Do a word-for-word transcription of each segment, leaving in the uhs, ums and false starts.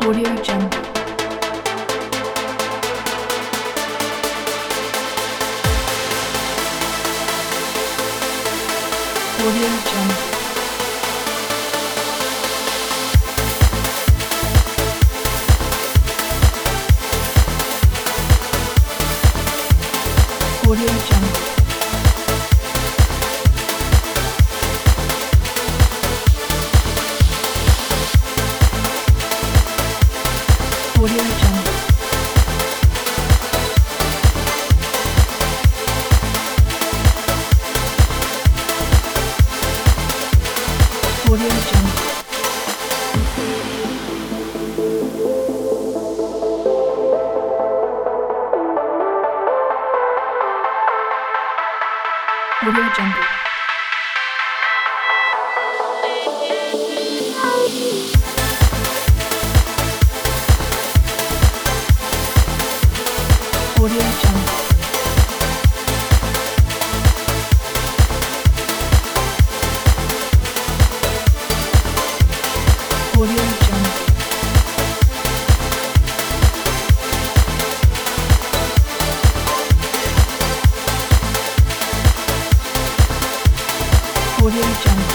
Audio Jungle. Audio Jungle. Audio Jungle. Audio Jungle. Audio Jungle. Audio Jungle. Audio Jungle. Audio Jungle. Audio Jungle.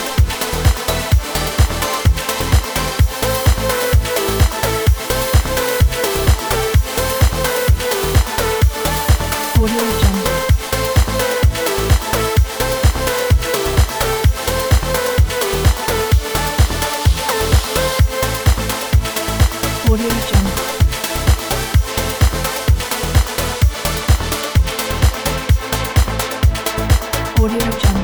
Audio Jungle. Audio Jungle. Audio Jungle.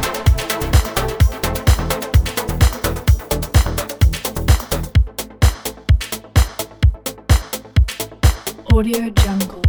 Audio Jungle.